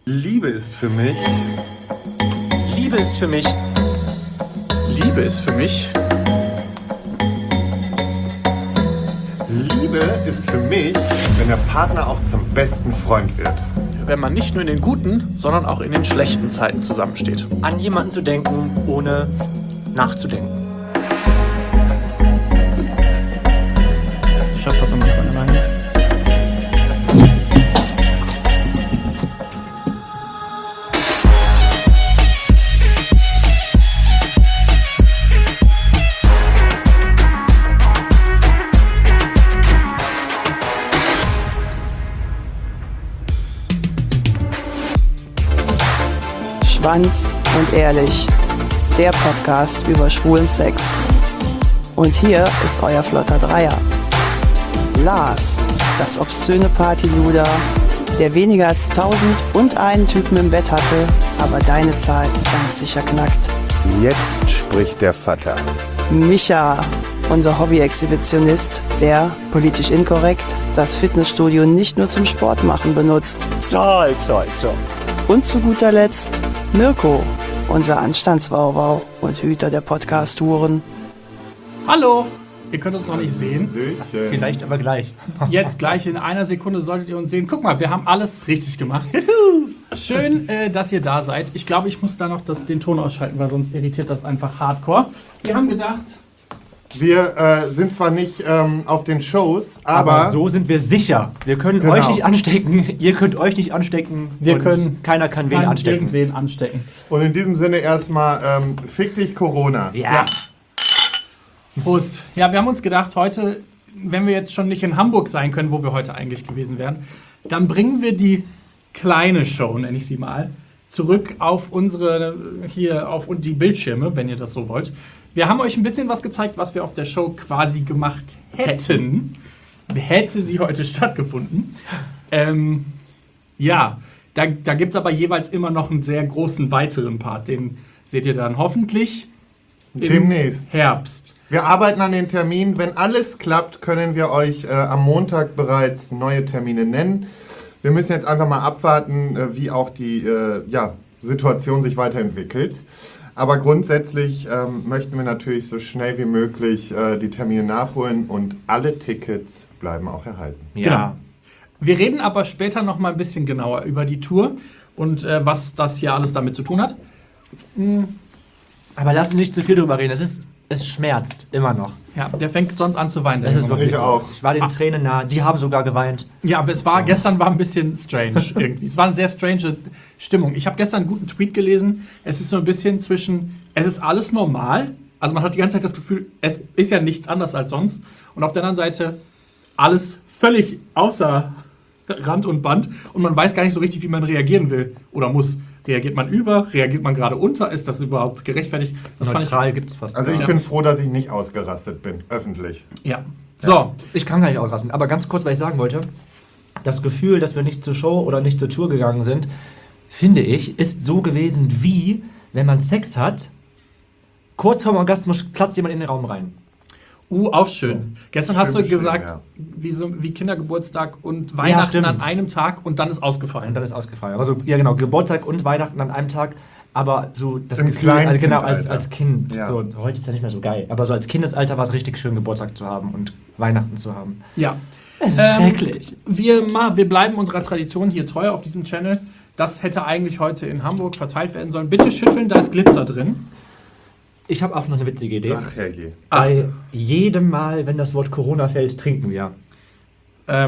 Liebe ist für mich. Liebe ist für mich. Liebe ist für mich. Liebe ist für mich, wenn der Partner auch zum besten Freund wird. Wenn man nicht nur in den guten, sondern auch in den schlechten Zeiten zusammensteht. An jemanden zu denken, ohne nachzudenken. Ich schaff das am Anfang alleine. Schwanz und ehrlich, der Podcast über schwulen Sex. Und hier ist euer flotter Dreier. Lars, das obszöne Partyluder, der weniger als 1001 Typen im Bett hatte, aber deine Zahl ganz sicher knackt. Jetzt spricht der Vater. Micha, unser Hobby-Exhibitionist, der, politisch inkorrekt, das Fitnessstudio nicht nur zum Sport machen benutzt. Zoll. Und zu guter Letzt Mirko, unser Anstandswauwau und Hüter der Podcast-Touren. Hallo! Ihr könnt uns noch nicht sehen. Vielleicht aber gleich. Jetzt gleich in einer Sekunde solltet ihr uns sehen. Guck mal, wir haben alles richtig gemacht. Schön, dass ihr da seid. Ich glaube, ich muss da noch den Ton ausschalten, weil sonst irritiert das einfach hardcore. Wir haben gedacht... Wir sind zwar nicht auf den Shows, Aber so sind wir sicher. Wir können euch nicht anstecken, ihr könnt euch nicht anstecken. Keiner kann wen anstecken. Irgendwen anstecken. Und in diesem Sinne erstmal fick dich Corona. Ja. Prost. Ja, wir haben uns gedacht, heute, wenn wir jetzt schon nicht in Hamburg sein können, wo wir heute eigentlich gewesen wären, dann bringen wir die kleine Show, nenne ich sie mal, zurück auf auf die Bildschirme, wenn ihr das so wollt. Wir haben euch ein bisschen was gezeigt, was wir auf der Show quasi gemacht hätten. Hätte sie heute stattgefunden. Da gibt es aber jeweils immer noch einen sehr großen weiteren Part. Den seht ihr dann hoffentlich Demnächst. im Herbst. Wir arbeiten an den Terminen. Wenn alles klappt, können wir euch am Montag bereits neue Termine nennen. Wir müssen jetzt einfach mal abwarten, wie auch die Situation sich weiterentwickelt. Aber grundsätzlich möchten wir natürlich so schnell wie möglich die Termine nachholen und alle Tickets bleiben auch erhalten. Ja. Genau. Wir reden aber später noch mal ein bisschen genauer über die Tour und was das hier alles damit zu tun hat. Aber lass uns nicht zu viel drüber reden. Es schmerzt immer noch. Ja, der fängt sonst an zu weinen. Das ist wirklich Ich so. auch. Ich war den Tränen nah. Die haben sogar geweint. Ja, aber gestern war ein bisschen strange irgendwie. Es war eine sehr strange Stimmung. Ich habe gestern einen guten Tweet gelesen. Es ist so ein bisschen zwischen, es ist alles normal. Also man hat die ganze Zeit das Gefühl, es ist ja nichts anders als sonst. Und auf der anderen Seite alles völlig außer Rand und Band. Und man weiß gar nicht so richtig, wie man reagieren will oder muss. Reagiert man über? Reagiert man gerade unter? Ist das überhaupt gerechtfertigt? Neutral gibt es fast Also ich gar bin froh, dass ich nicht ausgerastet bin, öffentlich. Ja. So. Ich kann gar nicht ausrasten. Aber ganz kurz, was ich sagen wollte. Das Gefühl, dass wir nicht zur Show oder nicht zur Tour gegangen sind, finde ich, ist so gewesen wie, wenn man Sex hat, kurz vorm Orgasmus platzt jemand in den Raum rein. Auch schön. Gestern hast du Schön gesagt, beschrieben, wie Kindergeburtstag und Weihnachten stimmt. an einem Tag und dann ist ausgefallen. Und dann ist ausgefallen. Also, ja genau, Geburtstag und Weihnachten an einem Tag, aber so das Im Gefühl, kleinen also genau, Kindalter. als Kind. Ja. So, heute ist ja nicht mehr so geil. Aber so als Kindesalter war es richtig schön, Geburtstag zu haben und Weihnachten zu haben. Ja. Es ist schrecklich. Wir bleiben unserer Tradition hier treu auf diesem Channel. Das hätte eigentlich heute in Hamburg verteilt werden sollen. Bitte schütteln, da ist Glitzer drin. Ich habe auch noch eine witzige Idee. Ach, Herrje. Bei jedem Mal, wenn das Wort Corona fällt, trinken wir. Da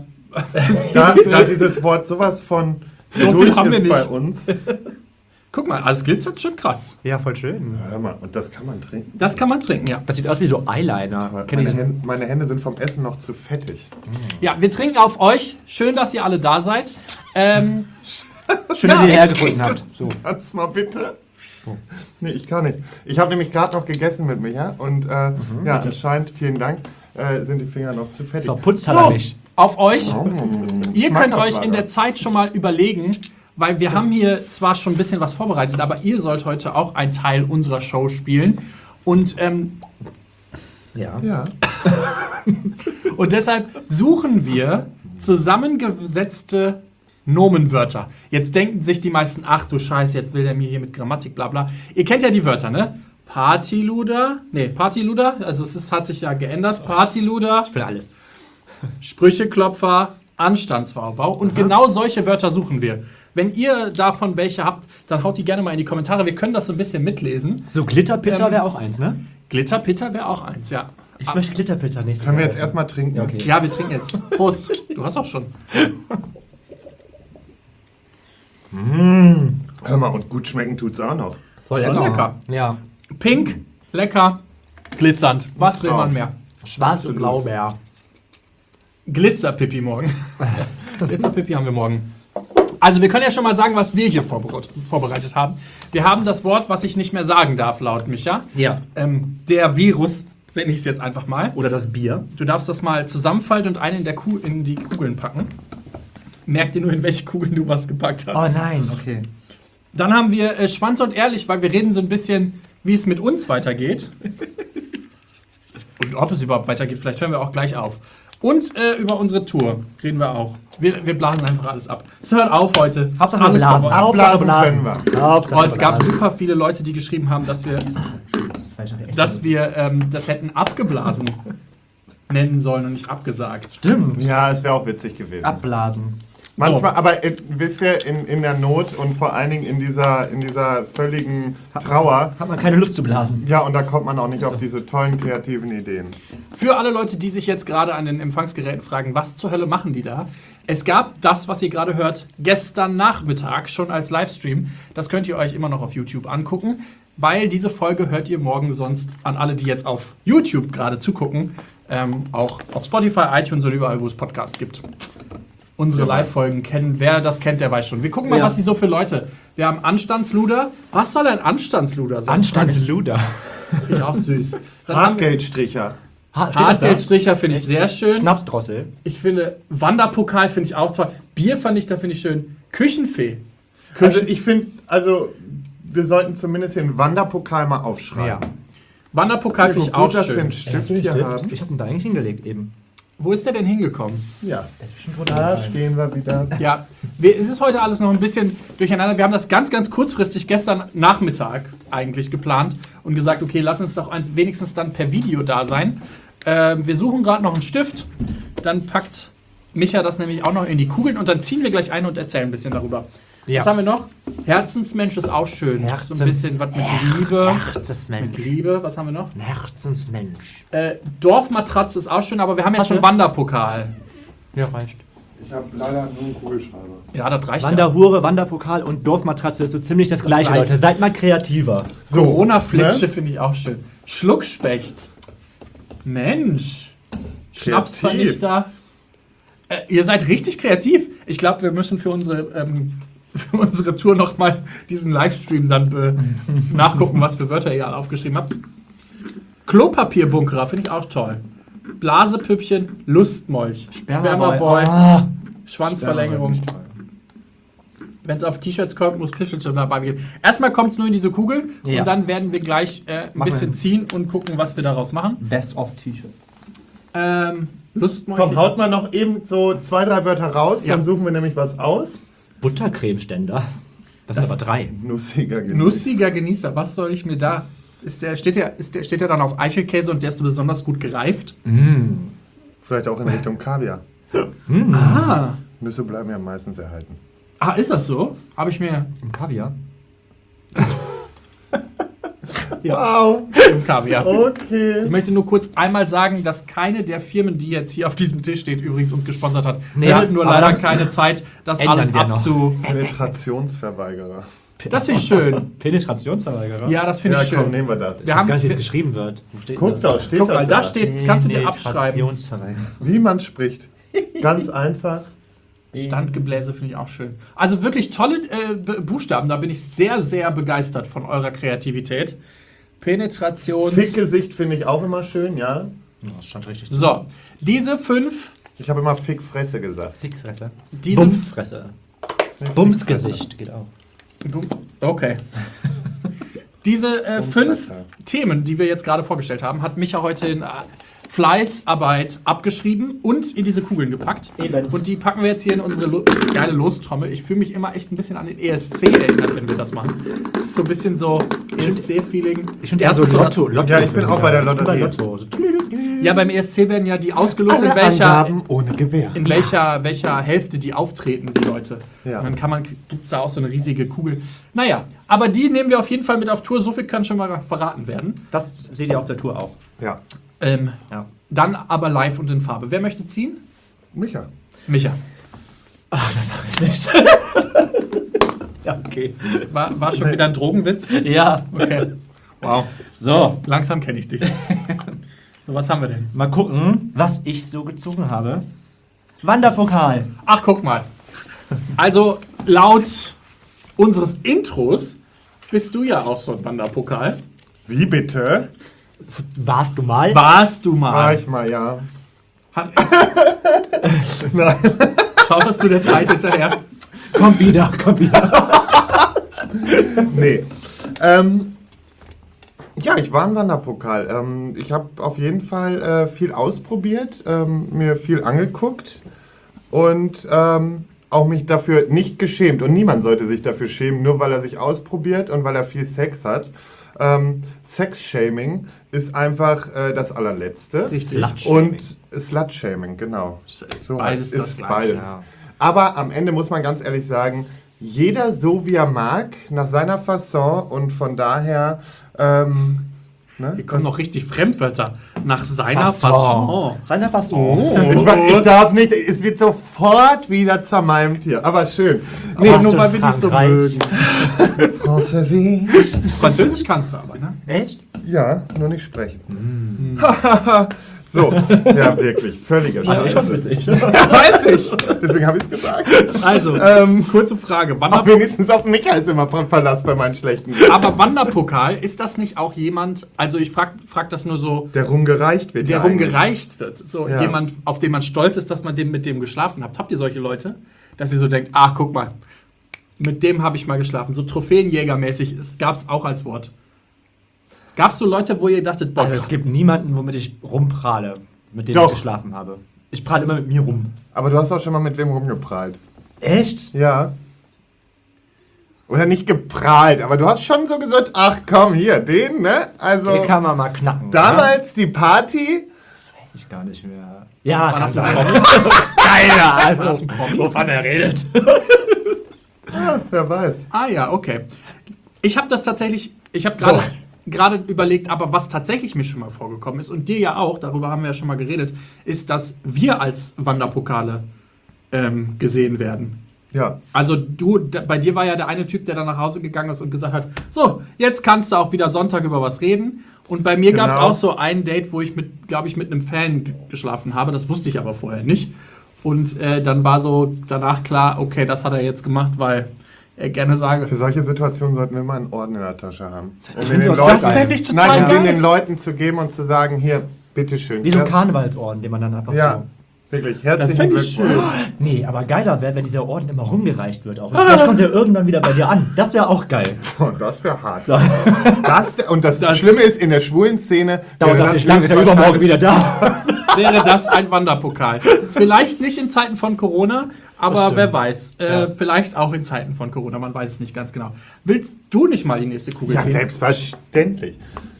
Da dieses Wort sowas von So durch viel haben wir ist nicht. bei uns. Guck mal, also es glitzert schon krass. Ja, voll schön. Hör mal, und das kann man trinken. Das kann man trinken, ja. Das sieht aus wie so Eyeliner. Kenn ich Meine Hände sind vom Essen noch zu fettig. Ja, wir trinken auf euch. Schön, dass ihr alle da seid. Schön, dass ihr hierher gefunden habt. So. Kannst mal bitte? Nee, ich kann nicht. Ich habe nämlich gerade noch gegessen mit Micha und anscheinend, vielen Dank, sind die Finger noch zu fettig. Verputzt hat er nicht. Auf euch. Ihr könnt Schmackhaft euch war in der das. Zeit schon mal überlegen, weil wir haben hier zwar schon ein bisschen was vorbereitet, aber ihr sollt heute auch einen Teil unserer Show spielen. Und Ja. Und deshalb suchen wir zusammengesetzte Nomenwörter. Jetzt denken sich die meisten, ach du Scheiße, jetzt will der mir hier mit Grammatik, bla bla. Ihr kennt ja die Wörter, ne? Partyluder, also hat sich ja geändert. Partyluder, Ich will alles. Sprücheklopfer, Anstandswauwau. Und genau solche Wörter suchen wir. Wenn ihr davon welche habt, dann haut die gerne mal in die Kommentare. Wir können das so ein bisschen mitlesen. So Glitterpitter wäre auch eins, ne? Glitterpitter wäre auch eins, ja. Ich möchte Glitterpitter nächstes Können wir Mal jetzt essen. erstmal trinken? Ja, okay. Ja, wir trinken jetzt. Prost. Du hast auch schon. Hör mal, und gut schmecken tut's auch noch. Voll Schon lecker. Ja. Pink, lecker, glitzernd. Was will man mehr? Schwarz und Blaubeer. Glitzerpipi morgen. Glitzerpipi haben wir morgen. Also wir können ja schon mal sagen, was wir hier vorbereitet haben. Wir haben das Wort, was ich nicht mehr sagen darf, laut Micha. Ja. Der Virus, nenne ich es jetzt einfach mal. Oder das Bier. Du darfst das mal zusammenfalten und einen in die Kugeln packen. Merk dir nur, in welche Kugeln du was gepackt hast. Oh nein, okay. Dann haben wir Schwanz und Ehrlich, weil wir reden so ein bisschen, wie es mit uns weitergeht. Und ob es überhaupt weitergeht, vielleicht hören wir auch gleich auf. Und über unsere Tour reden wir auch. Wir blasen einfach alles ab. Es hört auf heute. Hauptsache Alles blasen. vorbei. Abblasen können wir. Hauptsache Oh, es gab blasen. super viele Leute, die geschrieben haben, dass wir das hätten abgeblasen nennen sollen und nicht abgesagt. Stimmt. Ja, es wäre auch witzig gewesen. Abblasen. Manchmal, aber wisst ihr, in der Not und vor allen Dingen in dieser völligen Trauer, Hat man keine Lust zu blasen. ja, und da kommt man auch nicht auf diese tollen kreativen Ideen. Für alle Leute, die sich jetzt gerade an den Empfangsgeräten fragen, was zur Hölle machen die da? Es gab das, was ihr gerade hört, gestern Nachmittag schon als Livestream. Das könnt ihr euch immer noch auf YouTube angucken, weil diese Folge hört ihr morgen sonst an alle, die jetzt auf YouTube gerade zugucken, auch auf Spotify, iTunes und überall, wo es Podcasts gibt. Unsere Live-Folgen kennen. Wer das kennt, der weiß schon. Wir gucken mal, Ja. was die so für Leute. Wir haben Anstandsluder. Was soll ein Anstandsluder sein? Anstandsluder. Finde ich auch süß. Dann haben wir Hartgeldstricher. Hartgeldstricher, finde ich sehr schön. Schnapsdrossel. Ich finde, Wanderpokal finde ich auch toll. Bier finde ich schön. Küchenfee. Also ich finde, wir sollten zumindest den Wanderpokal mal aufschreiben. Ja. Wanderpokal finde ich Gut, auch dass wir einen schön. Stift hier haben. Ich habe ihn da eigentlich hingelegt eben. Wo ist der denn hingekommen? Ja, Der ist bestimmt da runtergefallen. stehen wir wieder. Ja, es ist heute alles noch ein bisschen durcheinander. Wir haben das ganz, ganz kurzfristig gestern Nachmittag eigentlich geplant und gesagt, okay, lass uns doch wenigstens dann per Video da sein. Wir suchen gerade noch einen Stift. Dann packt Micha das nämlich auch noch in die Kugeln und dann ziehen wir gleich ein und erzählen ein bisschen darüber. Ja. Was haben wir noch? Herzensmensch ist auch schön. So ein bisschen was mit Liebe. Herzensmensch. Mit Liebe. Was haben wir noch? Ein Herzensmensch. Dorfmatratze ist auch schön, aber wir haben jetzt Hast schon du? Wanderpokal. Ja, reicht. Ich habe leider nur einen Kugelschreiber. Ja, das reicht ja. Wanderhure, Wanderpokal und Dorfmatratze ist so ziemlich das gleiche, reicht. Leute. Seid mal kreativer. So, Corona-Flitsche ne? finde ich auch schön. Schluckspecht. Mensch. Schnapsvernichter. Ihr seid richtig kreativ. Ich glaube, wir müssen für unsere Tour nochmal diesen Livestream dann nachgucken, was für Wörter ihr alle aufgeschrieben habt. Klopapierbunkerer finde ich auch toll. Blasepüppchen, Lustmolch, Spermaboy, Oh. Schwanzverlängerung. Wenn es auf T-Shirts kommt, muss Piffel dabei gehen. Erstmal kommt es nur in diese Kugel Ja. und dann werden wir gleich ein Machen bisschen wir. ziehen und gucken, was wir daraus machen. Best of T-Shirt. Lustmolch. Komm, haut mal noch eben so 2, 3 Wörter raus, Ja. dann suchen wir nämlich was aus. Buttercremeständer. Das sind aber 3. Nussiger Genuss. Nussiger Genießer, was soll ich mir da? Steht der dann auf Eichelkäse und der ist besonders gut gereift? Vielleicht auch in Richtung Kaviar. Ah. Nüsse bleiben ja meistens erhalten. Ah, ist das so? Habe ich mir Im Kaviar. Wow, im Kaviar. Ich okay. möchte nur kurz einmal sagen, dass keine der Firmen, die jetzt hier auf diesem Tisch steht, übrigens uns gesponsert hat. Nee, Wir hatten nur aber leider das keine Zeit, das ändern alles wir noch. abzu... Penetrationsverweigerer. Das finde ich schön. Penetrationsverweigerer. Ja, das finde Ja, ich komm, schön. nehmen wir das. Ich Wir weiß haben, gar nicht, wie es wir, geschrieben wird. Wo steht Guck das? doch, steht guck doch mal, da steht, kannst du dir abschreiben. Penetrationsverweigerer. Wie man spricht. Ganz einfach. Standgebläse finde ich auch schön. Also wirklich tolle Buchstaben, da bin ich sehr, sehr begeistert von eurer Kreativität. Fickgesicht finde ich auch immer schön, ja. Das stand richtig. So, diese 5, Ich habe immer Fickfresse gesagt. Fickfresse. diese... Bumsfresse. Bumsgesicht geht auch. Okay. Diese 5 Bumsfresse. Themen, die wir jetzt gerade vorgestellt haben, hat Micha heute in Fleißarbeit abgeschrieben und in diese Kugeln gepackt. Eben. Und die packen wir jetzt hier in unsere geile Lostrommel. Ich fühle mich immer echt ein bisschen an den ESC erinnert, wenn wir das machen. Das ist so ein bisschen so ESC-Feeling. Ich finde eher so Lotto. Ja, ich bin auch bei der Lotterie. Lotto. Ja, beim ESC werden ja die ausgelost, Alle Angaben ohne Gewähr. in welcher Hälfte die auftreten, die Leute. Ja. Und dann gibt es da auch so eine riesige Kugel. Naja, aber die nehmen wir auf jeden Fall mit auf Tour. So viel kann schon mal verraten werden. Das seht ihr auf der Tour auch. Ja. Ja. Dann aber live und in Farbe. Wer möchte ziehen? Micha. Micha. Ach, das sag ich nicht. Ja, okay. War schon wieder ein Drogenwitz? Ja. Okay. Wow. So, Langsam kenne ich dich. So, was haben wir denn? mal gucken, was ich so gezogen habe. Wanderpokal. Ach, guck mal. Also, laut unseres Intros bist du ja auch so ein Wanderpokal. Wie bitte? Warst du mal? Warst du War mal? ich mal, ja. Nein. Schaust du der Zeit hinterher? Komm wieder, komm wieder. Nee. Ja, ich war ein Wanderpokal. Ich habe auf jeden Fall viel ausprobiert, mir viel angeguckt und auch mich dafür nicht geschämt. Und niemand sollte sich dafür schämen, nur weil er sich ausprobiert und weil er viel Sex hat. Sex-Shaming ist einfach das allerletzte. Richtig. Und Slut-Shaming, genau. So Beides das ist Gleiche, beides. ja. Aber am Ende muss man ganz ehrlich sagen, jeder so wie er mag, nach seiner Fasson und von daher... ne, Hier kommen noch richtig Fremdwörter. Nach seiner Fasson. Seiner Fasson. ich darf nicht, es wird sofort wieder zermalmt hier, aber schön. Nee, Aber warst nur du weil in wir dich so Frankreich? mögen. Französisch. Französisch kannst du aber, ne? Echt? Ja, nur nicht sprechen. So, ja wirklich, völliger Also ich fand's Scheiße. witzig. Weiß ich, deswegen habe ich es gesagt. Also, kurze Frage. Auch wenigstens auf mich ist immer Verlass bei meinen schlechten Witzen. Aber Wanderpokal, ist das nicht auch jemand, also ich frag das nur so, Der rumgereicht wird. der ja eigentlich. rumgereicht wird? So Ja. jemand, auf den man stolz ist, dass man mit dem geschlafen hat. Habt ihr solche Leute? Dass ihr so denkt, ach, guck mal, mit dem habe ich mal geschlafen. So Trophäenjägermäßig gab es auch als Wort. Gab es so Leute, wo ihr dachtet, boah, Also es gibt niemanden, womit ich rumprahle, mit dem Doch. ich geschlafen habe. Ich prahle immer mit mir rum. Aber du hast auch schon mal mit wem rumgeprahlt. Echt? Ja. Oder nicht geprahlt, aber du hast schon so gesagt, ach komm, hier, den, ne? Also, Den kann man mal knacken. damals die Party. Das weiß ich gar nicht mehr. Ja, war kann das ein sein. Promi? Keine War das ein Ahnung, Promi? wovon er redet. Ja, wer weiß. Ah ja, okay. Ich habe das tatsächlich, So. gerade überlegt, aber was tatsächlich mir schon mal vorgekommen ist und dir ja auch, darüber haben wir ja schon mal geredet, ist, dass wir als Wanderpokale gesehen werden. Ja. Also bei dir war ja der eine Typ, der dann nach Hause gegangen ist und gesagt hat, so, jetzt kannst du auch wieder Sonntag über was reden. Und bei mir gab es Genau. auch so ein Date, wo ich glaube ich, mit einem Fan geschlafen habe. Das wusste ich aber vorher nicht. Und dann war so danach klar, okay, das hat er jetzt gemacht, weil er gerne sage. Für solche Situationen sollten wir immer einen Orden in der Tasche haben. Um find den das Leuten- fänd ich total Nein, um geil. den Leuten zu geben und zu sagen, hier, bitteschön. Wie so ein Das- Karnevalsorden, den man dann einfach Ja, wirklich. Herzlichen fänd ich Glückwunsch. so... Nee, aber geiler wäre, wenn dieser Orden immer rumgereicht wird. Auch. Und vielleicht kommt er irgendwann wieder bei dir an. Das wäre auch geil. Oh, das wäre hart. Und das Schlimme ist, in der schwulen Szene Dauert wäre das nicht lange, ist er übermorgen wieder da. Wäre das ein Wanderpokal. Vielleicht nicht in Zeiten von Corona, aber wer weiß. Vielleicht auch in Zeiten von Corona, man weiß es nicht ganz genau. Willst du nicht mal die nächste Kugel Ja, ziehen? selbstverständlich.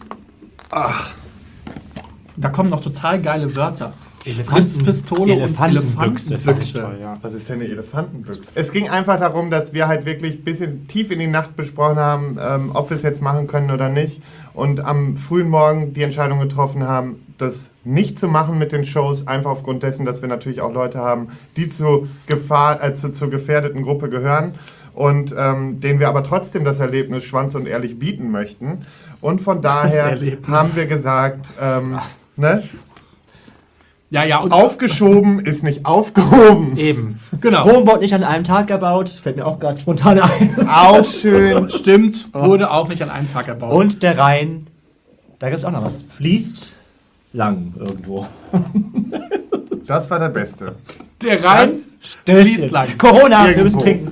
Da kommen noch total geile Wörter. Elefanten- Spritzpistole und Elefantenbüchse. fand ich Elefantenbüchse. toll, ja. Was ist denn eine Elefantenbüchse? Es ging einfach darum, dass wir halt wirklich ein bisschen tief in die Nacht besprochen haben, ob wir es jetzt machen können oder nicht. Und am frühen Morgen die Entscheidung getroffen haben, das nicht zu machen mit den Shows, einfach aufgrund dessen, dass wir natürlich auch Leute haben, die zur gefährdeten Gruppe gehören. Und denen wir aber trotzdem das Erlebnis Schwanz und Ehrlich bieten möchten. Und von daher Erlebnis. haben wir gesagt, ne? Ja, und Aufgeschoben ist nicht aufgehoben. Eben. genau. Rom wurde nicht an einem Tag erbaut. Fällt mir auch gerade spontan ein. Auch schön. Stimmt, wurde auch nicht an einem Tag erbaut. Und der Rhein, da gibt es auch noch was. Fließt lang irgendwo. Das war der Beste. der Rhein fließt lang. Corona, wir Irgendwo. müssen trinken.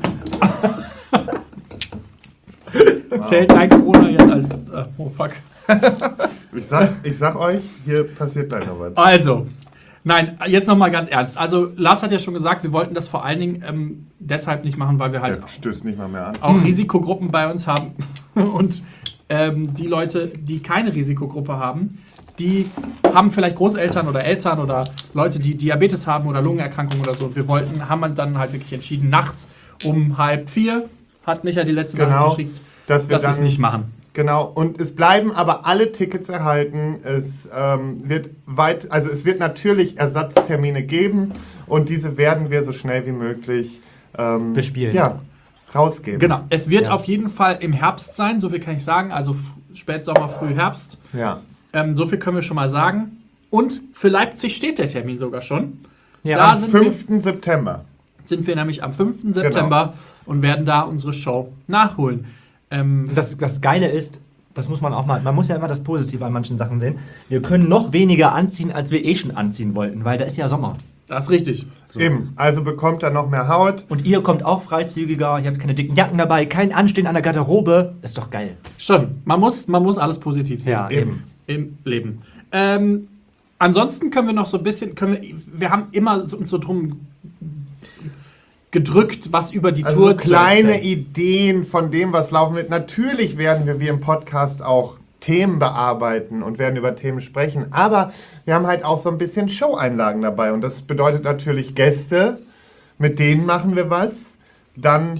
Zählt dein Corona jetzt als... oh, fuck. Ich sag euch, hier passiert gleich noch was. Also, nein, jetzt nochmal ganz ernst. Also, Lars hat ja schon gesagt, wir wollten das vor allen Dingen deshalb nicht machen, weil wir halt Der stößt nicht mal mehr an. auch Risikogruppen bei uns haben. Und die Leute, die keine Risikogruppe haben, die haben vielleicht Großeltern oder Eltern oder Leute, die Diabetes haben oder Lungenerkrankungen oder so. Und wir haben dann halt wirklich entschieden, nachts um 3:30, hat Micha die letzte Nachricht geschickt, dass wir es nicht machen. Genau, und es bleiben aber alle Tickets erhalten. Es wird natürlich Ersatztermine geben und diese werden wir so schnell wie möglich bespielen. Ja, rausgeben. Genau, es wird auf jeden Fall im Herbst sein, so viel kann ich sagen, also Spätsommer, Frühherbst. Ja. So viel können wir schon mal sagen. Und für Leipzig steht der Termin sogar schon. Ja, Da Am 5. September. sind wir nämlich am 5. September und werden da unsere Show nachholen. Das Geile ist, das muss man auch mal, man muss ja immer das Positive an manchen Sachen sehen. Wir können noch weniger anziehen, als wir schon anziehen wollten, weil da ist ja Sommer. Das ist richtig. So. Eben, also bekommt er noch mehr Haut. Und ihr kommt auch freizügiger, ihr habt keine dicken Jacken dabei, kein Anstehen an der Garderobe. Ist doch geil. Schon, man muss alles positiv sehen. Ja, eben. Im Leben. Ansonsten können wir noch so ein bisschen, wir haben immer uns so drum gedrückt, was über die Also Tour so kleine zu erzählen. Ideen von dem, was laufen wird. Natürlich werden wir wie im Podcast auch Themen bearbeiten und werden über Themen sprechen. Aber wir haben halt auch so ein bisschen Show-Einlagen dabei. Und das bedeutet natürlich Gäste, mit denen machen wir was. Dann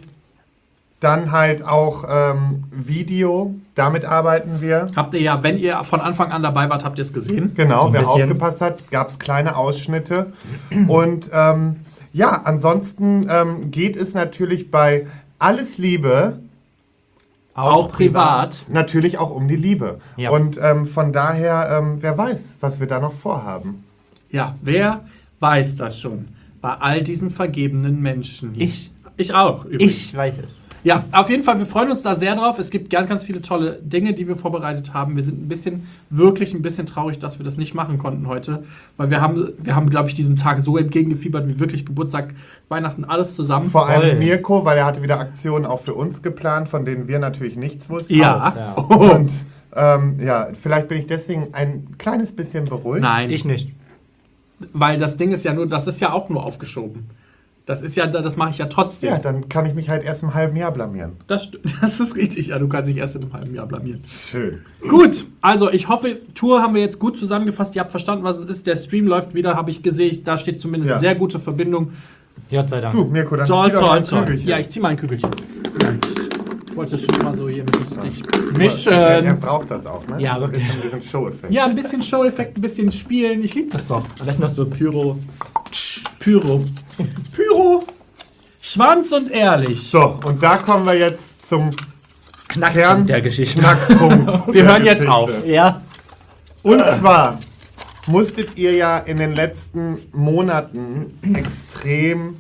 halt auch Video, damit arbeiten wir. Habt ihr ja, wenn ihr von Anfang an dabei wart, habt ihr es gesehen. Genau, So ein wer bisschen. aufgepasst hat, gab es kleine Ausschnitte. Und ansonsten geht es natürlich bei Alles Liebe Auch privat. natürlich auch um die Liebe. Ja. Und von daher, wer weiß, was wir da noch vorhaben. Ja, wer weiß das schon? Bei all diesen vergebenen Menschen. Ich. Ich auch, übrigens. Ich weiß es. Ja, auf jeden Fall, wir freuen uns da sehr drauf. Es gibt ganz, ganz viele tolle Dinge, die wir vorbereitet haben. Wir sind wirklich ein bisschen traurig, dass wir das nicht machen konnten heute. Weil wir haben, glaube ich, diesem Tag so entgegengefiebert, wie wirklich Geburtstag, Weihnachten, alles zusammen. Vor allem Toll. Mirko, weil er hatte wieder Aktionen auch für uns geplant, von denen wir natürlich nichts wussten. Ja. Ja. Und vielleicht bin ich deswegen ein kleines bisschen beruhigt. Nein, Ich nicht. weil das Ding ist ja nur, das ist ja auch nur aufgeschoben. Das mache ich ja trotzdem. Ja, dann kann ich mich halt erst im halben Jahr blamieren. Das ist richtig. Ja, du kannst dich erst in einem halben Jahr blamieren. Schön. Gut, also ich hoffe, Tour haben wir jetzt gut zusammengefasst. Ihr habt verstanden, was es ist. Der Stream läuft wieder, habe ich gesehen. Da steht zumindest Ja. sehr gute Verbindung. Gott sei Dank. Du, Mirko, dann Toll, zieh doch mal toll, ein toll. Kügelchen. Ja, ich ziehe mal ein Kügelchen. Ich wollte schon mal so hier lustig Er mischen. braucht das auch, ne? Ja, So ein wirklich. bisschen diesen Show-Effekt. Ja, ein bisschen Show-Effekt, ein bisschen spielen. Ich liebe das doch. Am besten noch so Pyro. Pyro. Pyro. Schwanz und ehrlich. So, und da kommen wir jetzt zum Knackpunkt der Geschichte. Knackpunkt. Wir der hören jetzt Geschichte. auf. Ja. Und zwar musstet ihr ja in den letzten Monaten extrem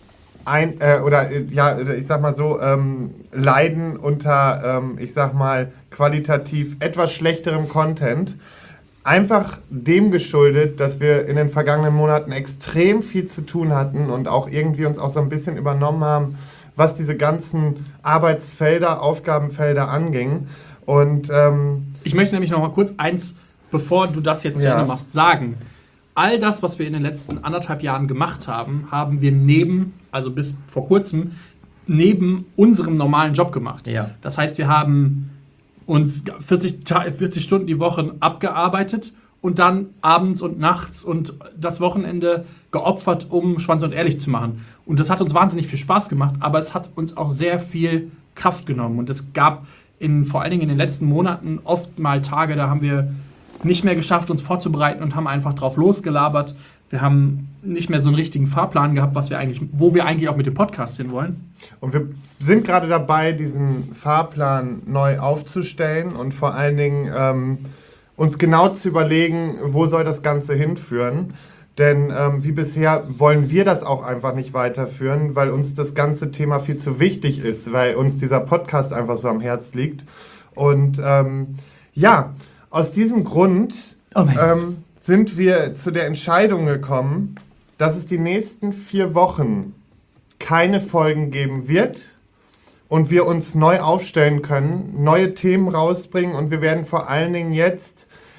ich sag mal so, leiden unter, ich sag mal, qualitativ etwas schlechterem Content. Einfach dem geschuldet, dass wir in den vergangenen Monaten extrem viel zu tun hatten und auch irgendwie uns auch so ein bisschen übernommen haben, was diese ganzen Arbeitsfelder, Aufgabenfelder anging. Und Ich möchte nämlich noch mal kurz eins, bevor du das jetzt zu Ja. Ende machst, sagen. All das, was wir in den letzten 1,5 Jahren gemacht haben, haben wir also bis vor kurzem, neben unserem normalen Job gemacht. Ja. Das heißt, wir haben uns 40 Stunden die Woche abgearbeitet und dann abends und nachts und das Wochenende geopfert, um Schwanz und ehrlich zu machen. Und das hat uns wahnsinnig viel Spaß gemacht, aber es hat uns auch sehr viel Kraft genommen. Und es gab vor allen Dingen in den letzten Monaten oft mal Tage, da haben wir nicht mehr geschafft, uns vorzubereiten und haben einfach drauf losgelabert. Wir haben nicht mehr so einen richtigen Fahrplan gehabt, wo wir eigentlich auch mit dem Podcast hin wollen. Und wir sind gerade dabei, diesen Fahrplan neu aufzustellen und vor allen Dingen uns genau zu überlegen, wo soll das Ganze hinführen. Denn wie bisher wollen wir das auch einfach nicht weiterführen, weil uns das ganze Thema viel zu wichtig ist, weil uns dieser Podcast einfach so am Herz liegt. Und aus diesem Grund sind wir zu der Entscheidung gekommen, dass es die nächsten 4 Wochen keine Folgen geben wird und wir uns neu aufstellen können, neue Themen rausbringen und wir werden vor allen Dingen jetzt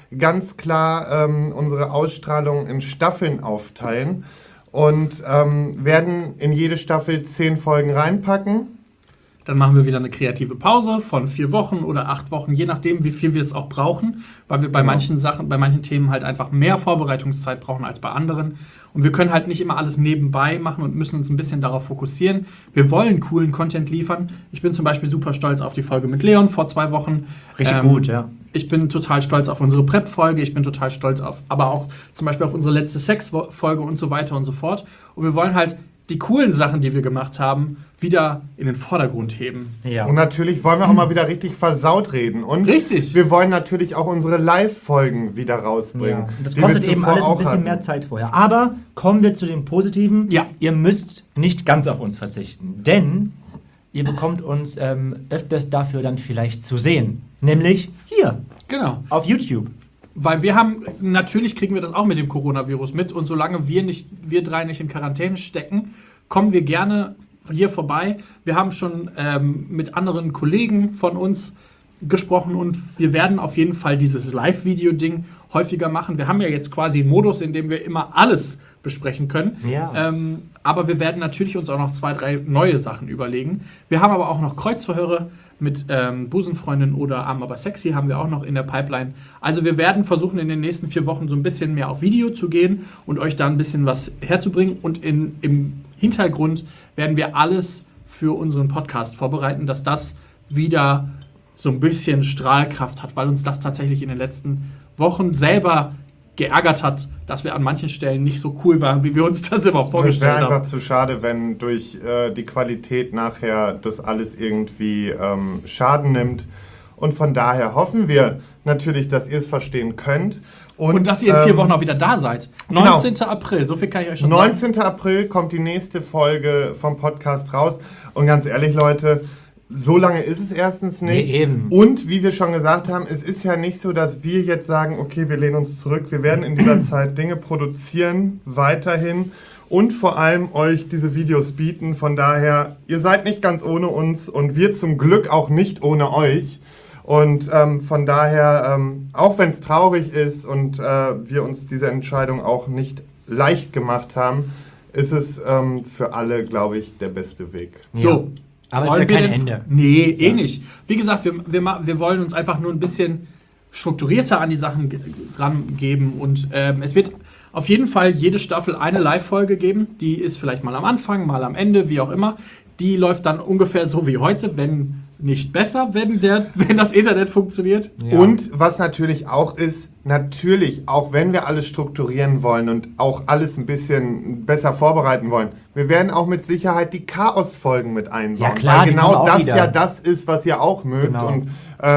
ganz klar unsere Ausstrahlung in Staffeln aufteilen und werden in jede Staffel 10 Folgen reinpacken. Dann machen wir wieder eine kreative Pause von 4 Wochen oder 8 Wochen, je nachdem, wie viel wir es auch brauchen, weil wir bei manchen Sachen, bei manchen Themen halt einfach mehr Vorbereitungszeit brauchen als bei anderen. Und wir können halt nicht immer alles nebenbei machen und müssen uns ein bisschen darauf fokussieren. Wir wollen coolen Content liefern. Ich bin zum Beispiel super stolz auf die Folge mit Leon vor 2 Wochen. Richtig gut, ja. Ich bin total stolz auf unsere Prep-Folge. Ich bin total stolz auf, aber auch zum Beispiel auf unsere letzte Sex-Folge und so weiter und so fort. Und wir wollen halt die coolen Sachen, die wir gemacht haben, wieder in den Vordergrund heben. Ja. Und natürlich wollen wir auch mal wieder richtig versaut reden. Und Richtig. wir wollen natürlich auch unsere Live-Folgen wieder rausbringen. Ja. Das die kostet wir eben zuvor alles ein auch bisschen hatten. mehr Zeit vorher. Aber kommen wir zu dem Positiven. Ja. Ihr müsst nicht ganz auf uns verzichten, denn ihr bekommt uns öfters dafür dann vielleicht zu sehen. Nämlich hier, Genau. auf YouTube. Weil natürlich kriegen wir das auch mit dem Coronavirus mit und solange wir 3 nicht in Quarantäne stecken, kommen wir gerne hier vorbei. Wir haben schon mit anderen Kollegen von uns gesprochen und wir werden auf jeden Fall dieses Live-Video-Ding häufiger machen. Wir haben ja jetzt quasi einen Modus, in dem wir immer alles besprechen können. Ja. Aber wir werden natürlich uns auch noch 2, 3 neue Sachen überlegen. Wir haben aber auch noch Kreuzverhöre mit Busenfreundin oder Arm aber sexy haben wir auch noch in der Pipeline. Also wir werden versuchen, in den nächsten 4 Wochen so ein bisschen mehr auf Video zu gehen und euch da ein bisschen was herzubringen. Und im Hintergrund werden wir alles für unseren Podcast vorbereiten, dass das wieder so ein bisschen Strahlkraft hat, weil uns das tatsächlich in den letzten Wochen selber geärgert hat, dass wir an manchen Stellen nicht so cool waren, wie wir uns das immer Es vorgestellt wäre haben. einfach zu schade, wenn durch die Qualität nachher das alles irgendwie Schaden nimmt. Und von daher hoffen wir natürlich, dass ihr es verstehen könnt. Und dass ihr in 4 Wochen auch wieder da seid. 19. April, so viel kann ich euch schon sagen. 19. April kommt die nächste Folge vom Podcast raus. Und ganz ehrlich, Leute, so lange ist es erstens nicht. Nee, eben. Und wie wir schon gesagt haben, es ist ja nicht so, dass wir jetzt sagen, okay, wir lehnen uns zurück. Wir werden in dieser Zeit Dinge produzieren, weiterhin. Und vor allem euch diese Videos bieten. Von daher, ihr seid nicht ganz ohne uns und wir zum Glück auch nicht ohne euch. Und von daher, auch wenn es traurig ist und wir uns diese Entscheidung auch nicht leicht gemacht haben, ist es für alle, glaube ich, der beste Weg. So. Aber es ist Wollen ja wir kein denn- Ende. Nee, eh nicht. Wie gesagt, wir wollen uns einfach nur ein bisschen strukturierter an die Sachen dran geben. Und es wird auf jeden Fall jede Staffel eine Live-Folge geben. Die ist vielleicht mal am Anfang, mal am Ende, wie auch immer. Die läuft dann ungefähr so wie heute, wenn nicht besser, wenn das Internet funktioniert. Ja. Und was natürlich auch ist, natürlich, auch wenn wir alles strukturieren wollen und auch alles ein bisschen besser vorbereiten wollen, wir werden auch mit Sicherheit die Chaos-Folgen mit einbauen. Ja, klar, weil die kommen genau auch das wieder. ja das ist, was ihr auch mögt Genau. und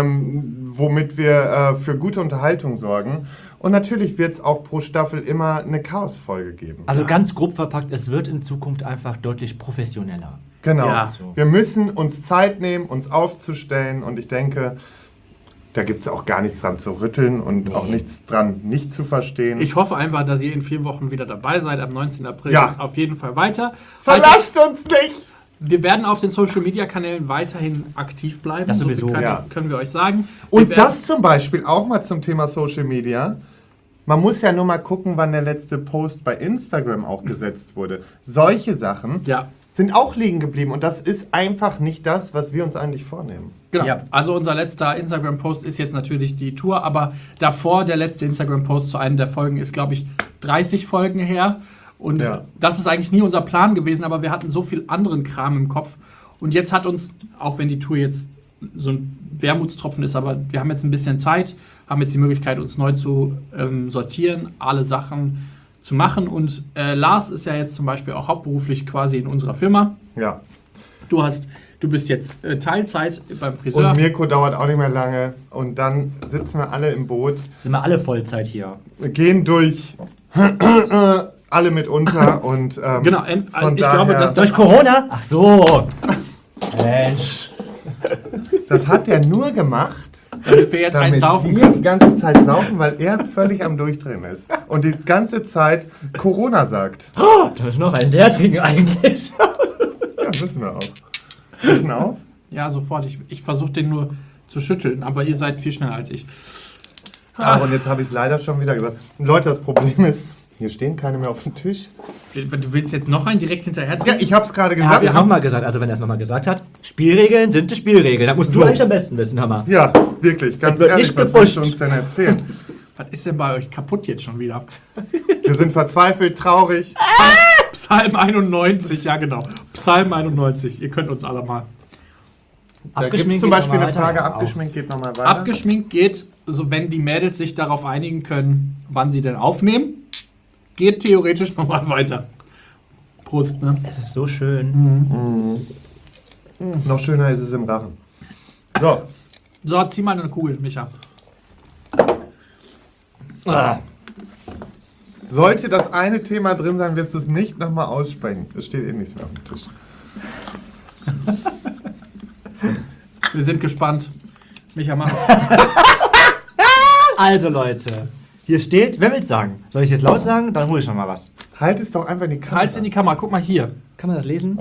womit wir für gute Unterhaltung sorgen. Und natürlich wird es auch pro Staffel immer eine Chaos-Folge geben. Also ganz grob verpackt, es wird in Zukunft einfach deutlich professioneller. Genau. Ja. So. Wir müssen uns Zeit nehmen, uns aufzustellen und ich denke, da gibt es auch gar nichts dran zu rütteln und auch nichts dran nicht zu verstehen. Ich hoffe einfach, dass ihr in 4 Wochen wieder dabei seid. Am 19. April Ja. geht's auf jeden Fall weiter. Verlasst uns nicht! Wir werden auf den Social-Media-Kanälen weiterhin aktiv bleiben. Das So viel sowieso. können wir euch sagen. Und Wir werden- das zum Beispiel auch mal zum Thema Social Media. Man muss ja nur mal gucken, wann der letzte Post bei Instagram auch gesetzt wurde. Solche Sachen Ja, sind auch liegen geblieben und das ist einfach nicht das, was wir uns eigentlich vornehmen. genau. Ja. Also unser letzter Instagram-Post ist jetzt natürlich die Tour, aber davor der letzte Instagram-Post zu einem der Folgen ist, glaube ich, 30 Folgen her. Und Ja. das ist eigentlich nie unser Plan gewesen, aber wir hatten so viel anderen Kram im Kopf. Und jetzt hat uns, auch wenn die Tour jetzt so ein Wermutstropfen ist, aber wir haben jetzt ein bisschen Zeit, haben jetzt die Möglichkeit, uns neu zu sortieren, alle Sachen zu machen. Und Lars ist ja jetzt zum Beispiel auch hauptberuflich quasi in unserer Firma. Ja. Du bist jetzt Teilzeit beim Friseur. Und Mirko dauert auch nicht mehr lange und dann sitzen wir alle im Boot, Sind wir alle Vollzeit hier. gehen durch alle mit unter und Genau, von also ich glaube, daher- dass Durch Corona? Ach so. Mensch. das hat er nur gemacht, damit wir jetzt einen damit saufen wir die ganze Zeit saufen, weil er völlig am Durchdrehen ist und die ganze Zeit Corona sagt. Da ist noch ein leer trinken eigentlich. Ja, wissen wir auch. Wissen auf? Ja, sofort. Ich versuche den nur zu schütteln, aber ihr seid viel schneller als ich. Und jetzt habe ich es leider schon wieder gesagt. Leute, das Problem ist, hier stehen keine mehr auf dem Tisch. Du willst jetzt noch einen direkt hinterher Ja, trinken? ich habe es gerade Er hat gesagt. ja nochmal gesagt, also wenn er es nochmal gesagt hat, Spielregeln sind die Spielregeln. Das musst du So. eigentlich am besten wissen, Hammer. Ja, wirklich, ganz wird ehrlich, nicht was gepusht. willst du uns denn erzählen? Was ist denn bei euch kaputt jetzt schon wieder? Wir sind verzweifelt, traurig. Psalm 91, ja genau. Psalm 91, ihr könnt uns alle mal. Da gibt es zum Beispiel eine Frage, abgeschminkt geht nochmal weiter. Abgeschminkt geht, so wenn die Mädels sich darauf einigen können, wann sie denn aufnehmen, geht theoretisch nochmal weiter. Prost, ne? Es ist so schön. Noch schöner ist es im Rachen. So, So, zieh mal eine Kugel, Micha. sollte das eine Thema drin sein, wirst du es nicht nochmal aussprechen. Es steht eh nichts mehr auf dem Tisch. Wir sind gespannt. Micha, mach. Also Leute, hier steht, wer will's sagen? Soll ich jetzt laut sagen? Dann hole ich schon mal was. Halt es doch einfach in die Kamera. Halt's in die Kamera, guck mal hier. Kann man das lesen?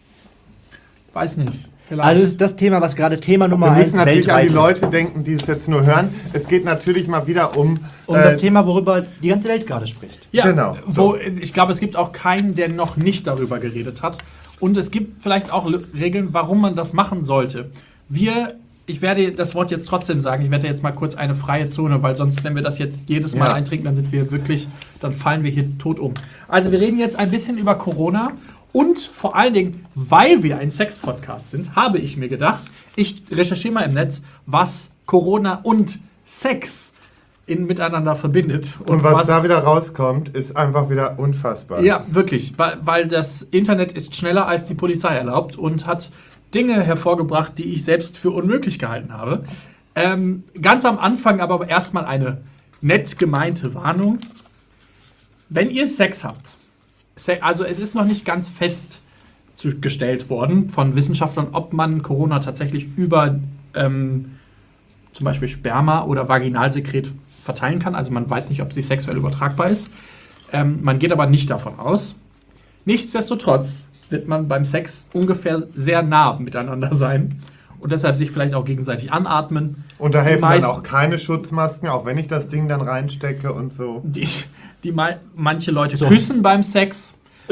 Weiß nicht. Vielleicht. Also es ist das Thema, was gerade Thema Wir Nummer 1 müssen natürlich an weltweit die ist. Leute denken, die es jetzt nur hören. Es geht natürlich mal wieder um Das Thema, worüber die ganze Welt gerade spricht. ja, genau, Wo, ich glaube, es gibt auch keinen, der noch nicht darüber geredet hat. Und es gibt vielleicht auch Regeln, warum man das machen sollte. Ich werde das Wort jetzt trotzdem sagen, ich werde jetzt mal kurz eine freie Zone, weil sonst, wenn wir das jetzt jedes Mal Ja. eintrinken, dann fallen wir hier tot um. Also wir reden jetzt ein bisschen über Corona und vor allen Dingen, weil wir ein Sex-Podcast sind, habe ich mir gedacht, ich recherchiere mal im Netz, was Corona und Sex miteinander verbindet. und was da wieder rauskommt, ist einfach wieder unfassbar. Ja, wirklich, weil das Internet ist schneller als die Polizei erlaubt und hat Dinge hervorgebracht, die ich selbst für unmöglich gehalten habe. Ganz am Anfang aber erstmal eine nett gemeinte Warnung. Wenn ihr Sex habt, also es ist noch nicht ganz festgestellt worden von Wissenschaftlern, ob man Corona tatsächlich über zum Beispiel Sperma oder Vaginalsekret verteilen kann. Also man weiß nicht, ob sie sexuell übertragbar ist. Man geht aber nicht davon aus. Nichtsdestotrotz wird man beim Sex ungefähr sehr nah miteinander sein und deshalb sich vielleicht auch gegenseitig anatmen. Und da helfen dann meisten- auch keine Schutzmasken, auch wenn ich das Ding dann reinstecke und so. Manche Leute küssen beim Sex.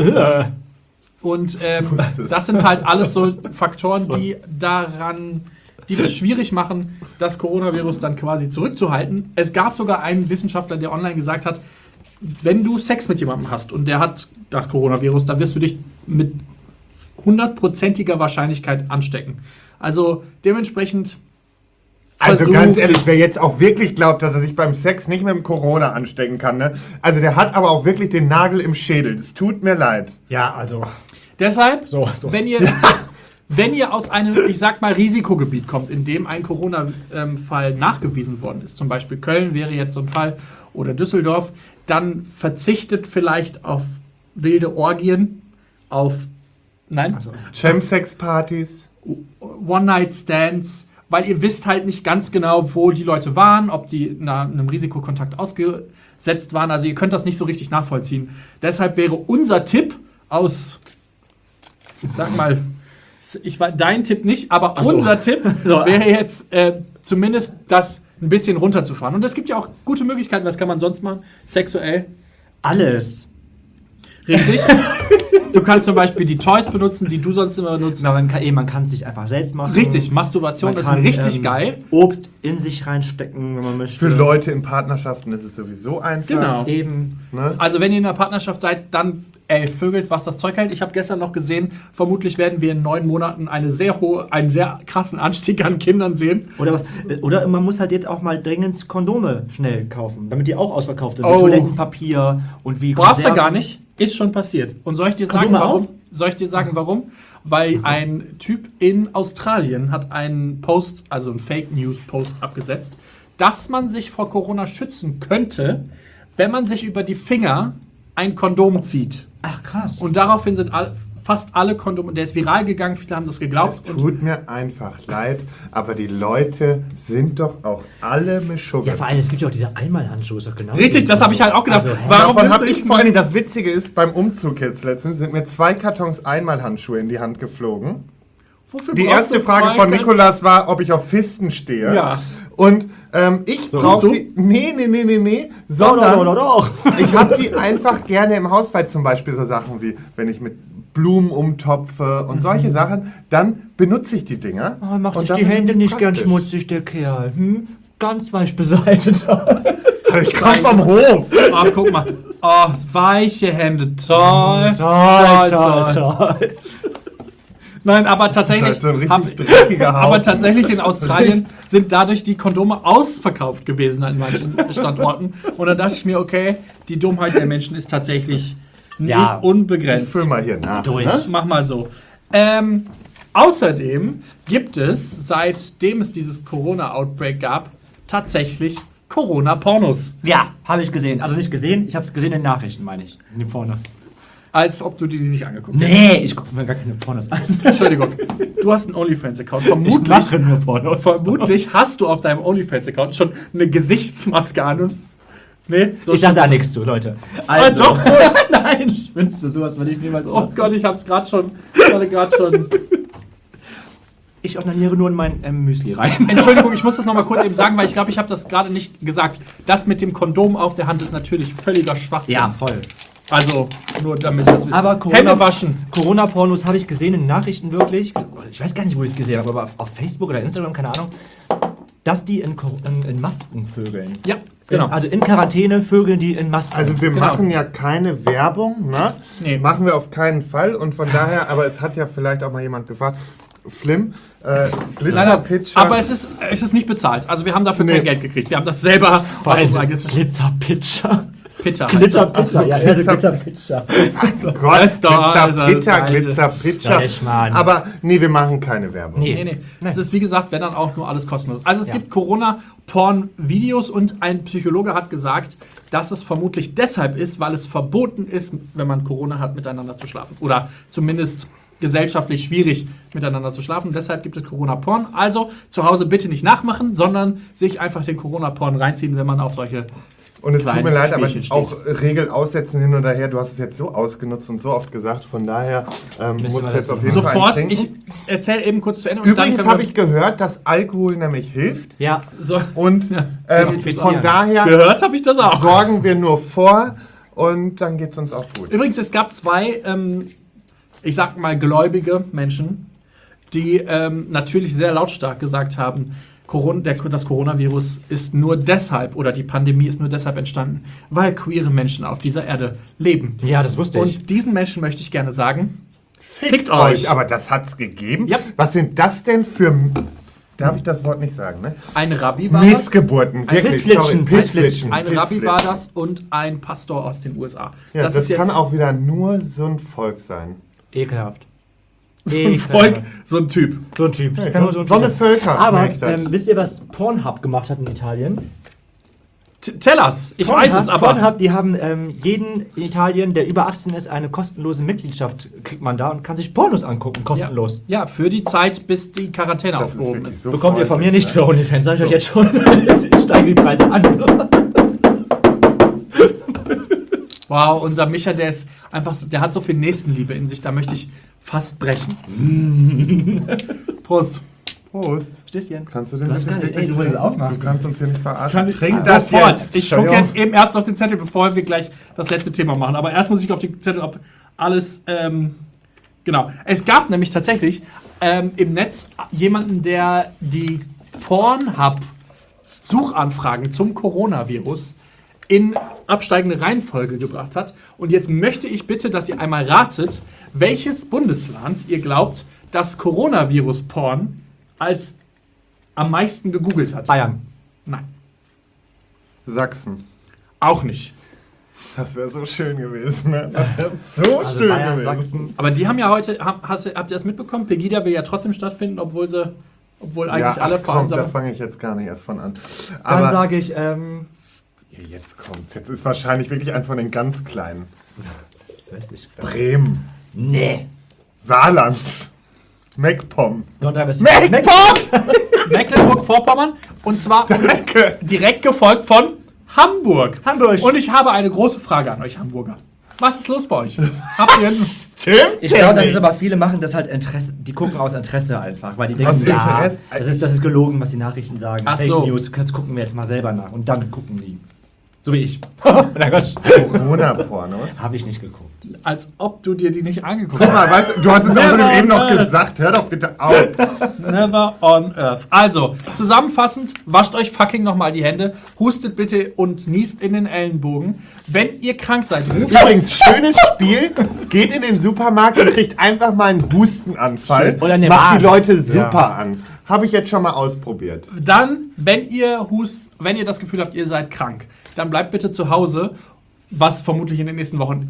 Und wusste es. das sind halt alles so Faktoren, die das schwierig machen, das Coronavirus dann quasi zurückzuhalten. Es gab sogar einen Wissenschaftler, der online gesagt hat, wenn du Sex mit jemandem hast und der hat das Coronavirus, dann wirst du dich mit 100%iger Wahrscheinlichkeit anstecken. Also dementsprechend Also versucht ganz ehrlich, es- wer jetzt auch wirklich glaubt, dass er sich beim Sex nicht mit dem Corona anstecken kann, ne? Also der hat aber auch wirklich den Nagel im Schädel. Es tut mir leid. Ja, also. Deshalb, So. wenn ihr aus einem, ich sag mal, Risikogebiet kommt, in dem ein Corona-Fall nachgewiesen worden ist, zum Beispiel Köln wäre jetzt so ein Fall oder Düsseldorf, dann verzichtet vielleicht auf wilde Orgien, auf Chemsex-Partys. One-Night-Stands, weil ihr wisst halt nicht ganz genau, wo die Leute waren, ob die einem Risikokontakt ausgesetzt waren. Also ihr könnt das nicht so richtig nachvollziehen. Deshalb wäre unser Tipp aus, sag mal, dein Tipp nicht, aber so. unser Tipp wäre jetzt zumindest das ein bisschen runterzufahren. Und es gibt ja auch gute Möglichkeiten, was kann man sonst machen? Sexuell. Alles. Richtig. Du kannst zum Beispiel die Toys benutzen, die du sonst immer benutzt. Na, man kann es sich einfach selbst machen. Richtig, Masturbation Man ist kann, richtig geil. Obst in sich reinstecken, wenn man möchte. Für Leute in Partnerschaften ist es sowieso einfach. Genau. Eben. Ne? Also wenn ihr in einer Partnerschaft seid, dann vögelt, was das Zeug hält. Ich habe gestern noch gesehen, vermutlich werden wir in 9 Monaten einen sehr krassen Anstieg an Kindern sehen. Oder man muss halt jetzt auch mal dringend Kondome schnell kaufen, damit die auch ausverkauft sind. Oh. Mit Toilettenpapier und wie Brauchst du Konserven. gar nicht. Ist schon passiert. Und soll ich dir sagen, Kondome warum? auch? Soll ich dir sagen, warum? Weil ein Typ in Australien hat einen Post, also einen Fake News Post abgesetzt, dass man sich vor Corona schützen könnte, wenn man sich über die Finger ein Kondom zieht. Ach krass. Und daraufhin sind fast alle Kondome, der ist viral gegangen, viele haben das Es geglaubt. Und tut mir einfach leid, aber die Leute sind doch auch alle Mischugge. Ja, vor allem, es gibt ja auch diese Einmalhandschuhe, ist doch genau. richtig, das habe ich halt auch gedacht. Also, hä? Warum Davon nimmst habe du ich vor allem, das Witzige ist, beim Umzug jetzt letztens sind mir 2 Kartons Einmalhandschuhe in die Hand geflogen. Wofür Die brauchst erste du Frage 2 von Nikolas war, ob ich auf Fisten stehe. Ja. Und Ich So. brauche Tust die. Nee. Sondern Doch. ich habe die einfach gerne im Haus, weil zum Beispiel so Sachen wie, wenn ich mit Blumen umtopfe und solche Sachen, dann benutze ich die Dinger. Oh, macht Und sich dafür die sind Hände nicht gern praktisch. schmutzig, der Kerl. Ganz weich beseitigt. Ich komme vom Hof. Oh, guck mal. Oh, weiche Hände. Toll. Toll. Nein, aber Das tatsächlich. ist so ein richtig dreckiger Haufen. Aber tatsächlich in Australien sind dadurch die Kondome ausverkauft gewesen an manchen Standorten. Und dann dachte ich mir, okay, die Dummheit der Menschen ist tatsächlich Ja. Ich unbegrenzt. füll mal hier nach. Durch. Ne? Mach mal so. Außerdem gibt es, seitdem es dieses Corona-Outbreak gab, tatsächlich Corona-Pornos. Ja, habe ich gesehen. Also nicht gesehen, ich habe es gesehen in den Nachrichten, meine ich. In den Pornos. Als ob du die nicht angeguckt hättest. Nee, ich gucke mir gar keine Pornos an. Entschuldigung. Du hast einen OnlyFans-Account. Ich Vermutlich, mache nur Pornos. vermutlich hast du auf deinem OnlyFans-Account schon eine Gesichtsmaske an und. Nee, so Ich sag da stimmt's. nichts zu, Leute. Also, doch, so. Nein, spinnst du, sowas würde ich niemals Oh machen. Gott, ich hab's gerade schon. Ich onaniere nur in mein Müsli rein. Entschuldigung, ich muss das nochmal kurz eben sagen, weil ich glaube, ich habe das gerade nicht gesagt. Das mit dem Kondom auf der Hand ist natürlich völliger Schwachsinn. Ja, voll. Also, nur damit das wissen. Aber Hände waschen. Corona-Pornos habe ich gesehen in den Nachrichten wirklich. Ich weiß gar nicht, wo ich es gesehen habe, aber auf Facebook oder Instagram, keine Ahnung. Dass die in Masken vögeln. Ja, genau. Also in Quarantäne vögeln die in Masken. Also wir Genau. machen ja keine Werbung, ne? Nee. Machen wir auf keinen Fall und von daher, aber es hat ja vielleicht auch mal jemand gefragt, Flim, Glitzerpitcher. Aber es ist nicht bezahlt. Also wir haben dafür Nee. kein Geld gekriegt. Wir haben das selber aus unserer eigenes Glitzer-Pitcher. Pitter. Glitzer-Pitcher, ja, also Glitzer- Glitzer-Pitcher. Gott, Das ist doch alles das Gleiche. Glitzerpitcher. Sag ich mal. Aber nee, wir machen keine Werbung. Nee. Nee. Es ist wie gesagt, wenn dann auch nur alles kostenlos. Also es Ja. gibt Corona-Porn-Videos und ein Psychologe hat gesagt, dass es vermutlich deshalb ist, weil es verboten ist, wenn man Corona hat, miteinander zu schlafen. Oder zumindest gesellschaftlich schwierig miteinander zu schlafen. Deshalb gibt es Corona-Porn. Also zu Hause bitte nicht nachmachen, sondern sich einfach den Corona-Porn reinziehen, wenn man auf solche... Und es tut kleinen mir leid, aber Spielchen auch Regel aussetzen hin oder her. Du hast es jetzt so ausgenutzt und so oft gesagt. Von daher muss wir ich jetzt das auf jeden Fall Sofort, einen ich trinken. erzähle eben kurz zu Ende. und Übrigens können habe wir- ich gehört, dass Alkohol nämlich hilft. Ja, So, Und Desinfizieren. von daher gehört habe ich das auch. sorgen wir nur vor und dann geht es uns auch gut. Übrigens, es gab zwei, ich sag mal, gläubige Menschen, die natürlich sehr lautstark gesagt haben, das Coronavirus ist nur deshalb, oder die Pandemie ist nur deshalb entstanden, weil queere Menschen auf dieser Erde leben. ja, das wusste ich. Und diesen Menschen möchte ich gerne sagen, Fickt euch! Aber das hat's gegeben? Ja. Was sind das denn für... Darf ich das Wort nicht sagen, ne? ein Rabbi war das. Missgeburten, wirklich, sorry. Pissflitschen. Ein Rabbi war das und ein Pastor aus den USA. Ja, das ist kann jetzt auch wieder nur so ein Volk sein. Ekelhaft. ein Volk, so ein Typ. So ein Typ. Ja, Kann nur so ein eine Typ sein. Völker. Aber merkt das. wisst ihr, was Pornhub gemacht hat in Italien? Tellers, ich weiß es aber. Pornhub, die haben jeden in Italien, der über 18 ist, eine kostenlose Mitgliedschaft kriegt man da und kann sich Pornos angucken, kostenlos. Ja, für die Zeit, bis die Quarantäne Das ist aufgehoben wirklich ist. so Bekommt ihr von mir freundlich, nicht für OnlyFans, sag ich euch jetzt schon. Ich steige die Preise an. Wow, unser Micha, der ist einfach, der hat so viel Nächstenliebe in sich, da möchte ich fast brechen. Prost. Prost. Stößchen. Kannst du den Du hast bitte gar nicht- wirklich ey, du musst es trinken? aufmachen. Du kannst uns hier nicht verarschen. Kann ich- Trink das Sofort. jetzt. Ich gucke jetzt eben erst auf den Zettel, bevor wir gleich das letzte Thema machen. Aber erst muss ich auf den Zettel, ob alles, genau. Es gab nämlich tatsächlich im Netz jemanden, der die Pornhub-Suchanfragen zum Coronavirus in absteigende Reihenfolge gebracht hat. Und jetzt möchte ich bitte, dass ihr einmal ratet, welches Bundesland ihr glaubt, das Coronavirus-Porn als am meisten gegoogelt hat. Bayern. Nein, Sachsen. auch nicht. Das wäre so schön gewesen, ne? Das wäre so Also schön Bayern, gewesen. Sachsen. Aber die haben ja heute, habt ihr das mitbekommen? Pegida will ja trotzdem stattfinden, obwohl eigentlich Ja, alle ach, komm, da vereinsamen. fange ich jetzt gar nicht erst von an. Dann Aber sage ich, jetzt kommt's. Jetzt ist wahrscheinlich wirklich eins von den ganz kleinen. weiß ich. Bremen. Nee. Saarland. MacPom. MacPom! Mecklenburg-Vorpommern und zwar Danke. direkt gefolgt von Hamburg. Hamburg. Und ich habe eine große Frage an euch Hamburger. Was ist los bei euch? Habt ihr Stimmt. Ich glaube, das ist aber viele machen das halt Interesse, die gucken aus Interesse einfach, weil die denken, Aus Interesse? das ist gelogen, was die Nachrichten sagen. Ach Fake so. News, das gucken wir jetzt mal selber nach und dann gucken die. So wie ich. Na Gott, Corona-Pornos. habe ich nicht geguckt. als ob du dir die nicht angeguckt Guck hast. mal, weißt du hast es außerdem Never eben noch on earth. gesagt. Hör doch bitte auf. Never on earth. Also, zusammenfassend, wascht euch fucking nochmal die Hände, hustet bitte und niest in den Ellenbogen. Wenn ihr krank seid, ruft Übrigens, schönes Spiel. Geht in den Supermarkt und kriegt einfach mal einen Hustenanfall. Schön. Oder eine Macht die Waage. Leute super Ja. an. Habe ich jetzt schon mal ausprobiert. dann, wenn ihr das Gefühl habt, ihr seid krank, dann bleibt bitte zu Hause, was vermutlich in den nächsten Wochen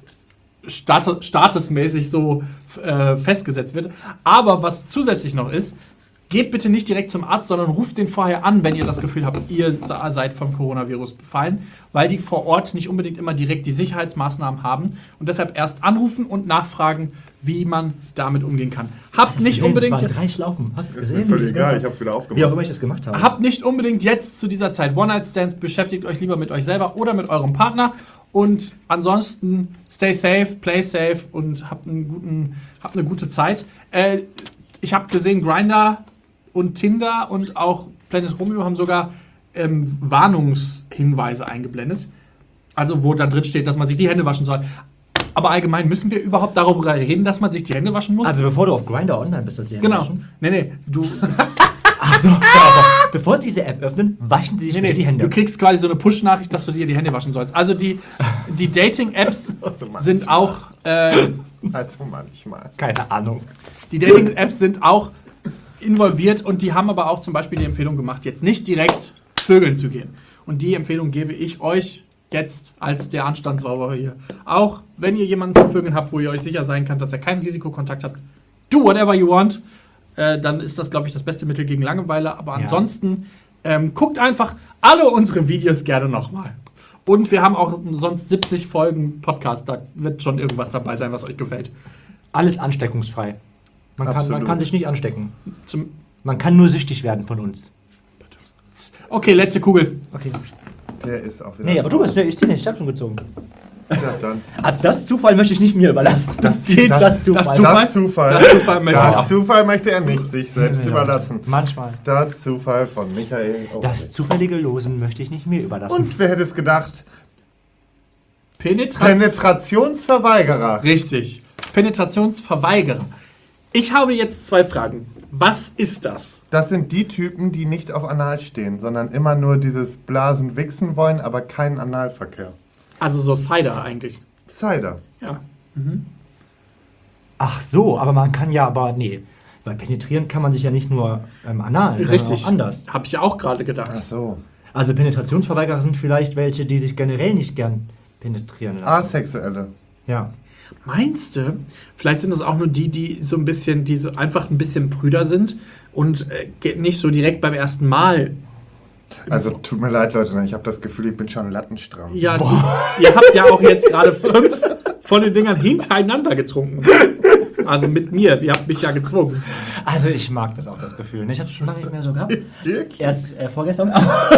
statusmäßig so festgesetzt wird. Aber was zusätzlich noch ist, geht bitte nicht direkt zum Arzt, sondern ruft den vorher an, wenn ihr das Gefühl habt, ihr seid vom Coronavirus befallen, weil die vor Ort nicht unbedingt immer direkt die Sicherheitsmaßnahmen haben und deshalb erst anrufen und nachfragen, wie man damit umgehen kann. Habt nicht unbedingt Das waren jetzt 3 Schlaufen. Hast du Ist gesehen? mir wie völlig das egal, war? ich hab's wieder Wie auch aufgemacht. immer ich das gemacht habe. Habt nicht unbedingt jetzt zu dieser Zeit One-Night-Stands, beschäftigt euch lieber mit euch selber oder mit eurem Partner und ansonsten stay safe, play safe und habt eine gute Zeit. Ich habe gesehen, Grindr und Tinder und auch Planet Romeo haben sogar Warnungshinweise eingeblendet. Also wo da drin steht, dass man sich die Hände waschen soll. Aber allgemein müssen wir überhaupt darüber reden, dass man sich die Hände waschen muss? Also bevor du auf Grindr online bist, sollst du die Hände genau. waschen. Nee, du... Achso, bevor sie diese App öffnen, waschen sie sich bitte die Hände. Du kriegst quasi so eine Push-Nachricht, dass du dir die Hände waschen sollst. Also die Dating-Apps sind auch Also manchmal. Keine Ahnung. die Dating-Apps sind auch involviert und die haben aber auch zum Beispiel die Empfehlung gemacht, jetzt nicht direkt vögeln zu gehen. Und die Empfehlung gebe ich euch jetzt als der Anstandssauber hier. Auch wenn ihr jemanden zum Vögeln habt, wo ihr euch sicher sein könnt, dass er keinen Risikokontakt hat, do whatever you want. Dann ist das, glaube ich, das beste Mittel gegen Langeweile. Aber Ja. ansonsten guckt einfach alle unsere Videos gerne nochmal. Und wir haben auch sonst 70 Folgen Podcast. Da wird schon irgendwas dabei sein, was euch gefällt. Alles ansteckungsfrei. Man Absolut. kann sich nicht anstecken. Zum Man kann nur süchtig werden von uns. okay, letzte Kugel. Okay. Der ist auch wieder. Nee, aber du bist, ich zieh nicht, ich hab schon gezogen. Ja, dann. Das Zufall möchte ich nicht mir überlassen. Das Zufall. Das Zufall. Das Zufall möchte ich Das auch. Zufall möchte er nicht sich selbst Ja. überlassen. Manchmal. Das Zufall von Michael. Oh. Das zufällige Losen möchte ich nicht mir überlassen. Und wer hätte es gedacht? Penetration. Penetrationsverweigerer. Richtig. Penetrationsverweigerer. Ich habe jetzt 2 Fragen. Was ist das? Das sind die Typen, die nicht auf Anal stehen, sondern immer nur dieses Blasen wichsen wollen, aber keinen Analverkehr. Also so Cider eigentlich. Cider. Ja. Ach so, aber man kann ja, nee. Weil penetrieren kann man sich ja nicht nur anal, sondern Richtig. auch anders. Habe ich ja auch gerade gedacht. Ach so. Also Penetrationsverweigerer sind vielleicht welche, die sich generell nicht gern penetrieren lassen. Asexuelle. Ja. Meinst du? Vielleicht sind das auch nur die so ein bisschen, die so einfach ein bisschen prüder sind und nicht so direkt beim ersten Mal. Also tut mir leid, Leute, ich habe das Gefühl, ich bin schon lattenstramm. Ja, ihr habt ja auch jetzt gerade 5 von den Dingern hintereinander getrunken. Also mit mir. Ihr habt mich ja gezwungen. Also ich mag das auch, das Gefühl. Ne? Ich habe es schon lange nicht mehr so gehabt. Wirklich? Erst vorgestern.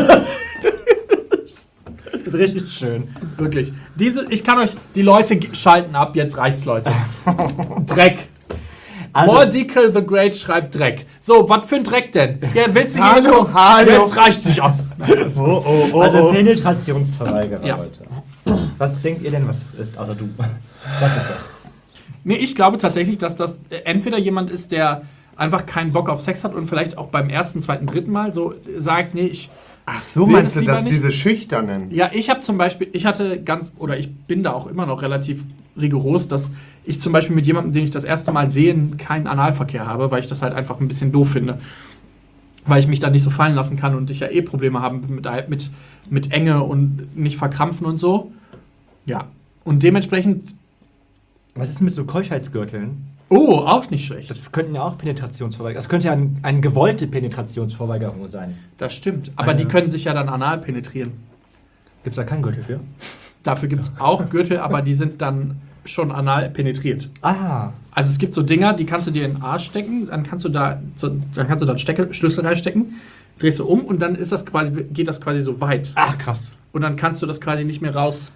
Das ist richtig schön. Wirklich. Ich kann euch, die Leute schalten ab, jetzt reicht's, Leute. Dreck. Also, Mordical the Great schreibt Dreck. So, was für ein Dreck denn? Ja, willst du Hallo, hallo. Jetzt reicht sich aus. also Penetrationsverweigerer, Ja. Leute. Was denkt ihr denn, was es ist, außer du? Was ist das? Nee, ich glaube tatsächlich, dass das entweder jemand ist, der einfach keinen Bock auf Sex hat und vielleicht auch beim ersten, zweiten, dritten Mal so sagt, nee, ich Ach so, Will meinst das du, lieber dass nicht? diese Schüchternen? Ja, ich habe zum Beispiel, ich bin da auch immer noch relativ rigoros, dass ich zum Beispiel mit jemandem, den ich das erste Mal sehe, keinen Analverkehr habe, weil ich das halt einfach ein bisschen doof finde. Weil ich mich da nicht so fallen lassen kann und ich ja Probleme habe mit Enge und nicht verkrampfen und so. Ja. Und dementsprechend, Was ist mit so Keuschheitsgürteln? oh, auch nicht schlecht. Das könnten ja auch Penetrationsverweigerer. Das könnte ja eine gewollte Penetrationsverweigerung sein. Das stimmt. Aber die können sich ja dann anal penetrieren. Gibt es da keinen Gürtel für? Dafür gibt es auch Gürtel, aber die sind dann schon anal penetriert. Ah. Also es gibt so Dinger, die kannst du dir in den Arsch stecken, dann kannst du da einen Schlüssel reinstecken, drehst du um und dann geht das quasi so weit. Ach, krass. Und dann kannst du das quasi nicht mehr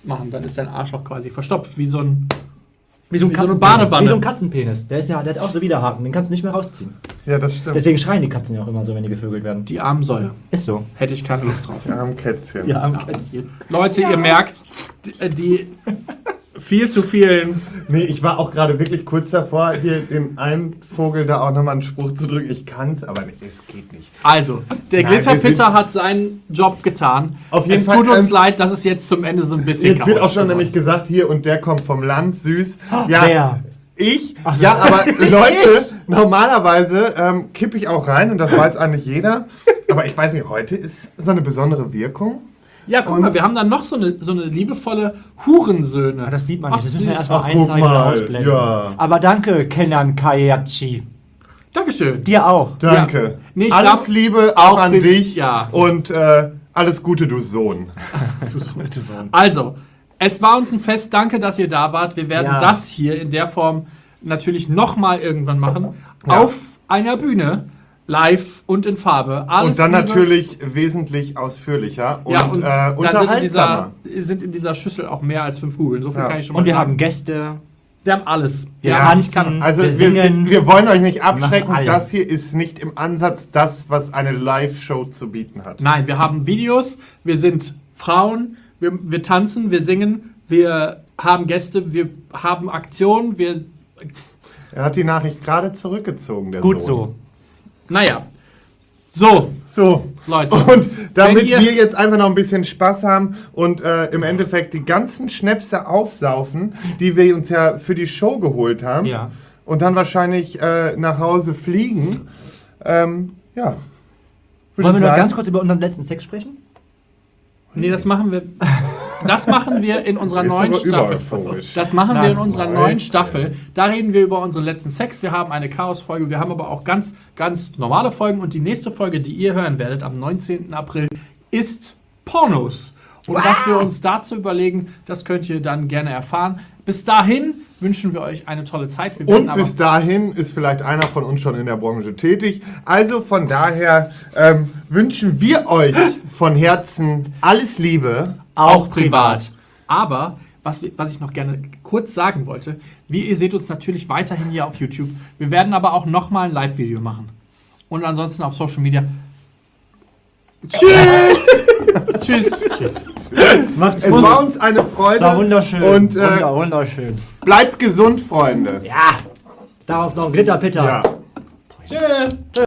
machen, dann ist dein Arschloch quasi verstopft, wie so ein Wie so ein Wie so eine Katzenpenis. Badewanne. Wie so ein Katzenpenis. Der hat auch so Widerhaken, den kannst du nicht mehr rausziehen. Ja, das stimmt. Deswegen schreien die Katzen ja auch immer so, wenn die gevögelt werden. die armen Säue. Ist so. Hätte ich keine Lust drauf. Wir haben Kätzchen. Ja, am Kätzchen. Leute, ihr merkt, die viel zu vielen. Nee, ich war auch gerade wirklich kurz davor, hier dem einen Vogel da auch nochmal einen Spruch zu drücken. Ich kann's, aber nee, es geht nicht. Also, der Nein, Glitterpitter hat seinen Job getan. Auf jeden es Fall, tut uns leid, dass es jetzt zum Ende so ein bisschen Jetzt wird auch schon chaotisch nämlich geworden gesagt, hier und der kommt vom Land, süß. Ja, Wer? ich? Ja, aber Leute, normalerweise kippe ich auch rein und das weiß eigentlich jeder. Aber ich weiß nicht, heute ist so eine besondere Wirkung. ist. Ja, guck Und- mal, wir haben dann noch so eine liebevolle Hurensöhne. Ja, das sieht man Ach, nicht. Das müssen wir süß. erstmal Ach, guck einzeigen oder mal, ausblenden. ja. Aber danke, Kenan Kayachi. Dankeschön. Dir auch. Danke. Ja. Nee, ich alles glaub, Liebe auch auch an be- dich ja. und alles Gute, du Sohn. Also, es war uns ein Fest. Danke, dass ihr da wart. Wir werden Ja. das hier in der Form natürlich nochmal irgendwann machen. Ja. Auf einer Bühne. Live und in Farbe. Alles Und dann Liebe. natürlich wesentlich ausführlicher und, Ja, und dann unterhaltsamer. sind in dieser Schüssel auch mehr als 5 Kugeln. So viel Ja. kann ich schon mal Und wir sagen. haben Gäste. Wir haben alles. Wir Ja, tanzen. Also wir wir, singen. wir wollen euch nicht abschrecken. machen alles. Das hier ist nicht im Ansatz das, was eine Live-Show zu bieten hat. Nein, wir haben Videos, wir sind Frauen, wir tanzen, wir singen, wir haben Gäste, wir haben Aktionen, Er hat die Nachricht gerade zurückgezogen, der Gut Sohn. so. naja. So, So, Leute. und damit Wenn ihr- wir jetzt einfach noch ein bisschen Spaß haben und im Endeffekt die ganzen Schnäpse aufsaufen, die wir uns ja für die Show geholt haben Ja. und dann wahrscheinlich nach Hause fliegen, ja. Würde Wollen wir ich noch sagen, ganz kurz über unseren letzten Sex sprechen? Nee, das machen wir. Das machen wir in unserer Ist neuen aber Staffel. übereuphorisch. Das machen wir Nein, in unserer weiß. neuen Staffel. Da reden wir über unseren letzten Sex. Wir haben eine Chaos-Folge. Wir haben aber auch ganz, ganz normale Folgen. Und die nächste Folge, die ihr hören werdet am 19. April, ist Pornos. Und was wir uns dazu überlegen, das könnt ihr dann gerne erfahren. Bis dahin wünschen wir euch eine tolle Zeit. Wir werden Und bis dahin ist vielleicht einer von uns schon in der Branche tätig. Also von daher wünschen wir euch von Herzen alles Liebe. auch privat. Aber was ich noch gerne kurz sagen wollte, ihr seht uns natürlich weiterhin hier auf YouTube. Wir werden aber auch nochmal ein Live-Video machen. Und ansonsten auf Social Media. Tschüss! Tschüss! Tschüss! Macht's Es war uns eine Freude. Es war wunderschön. Und wunderschön. bleibt gesund, Freunde. Ja. Darauf noch ein Glitterpitter. Ja. Tschüss!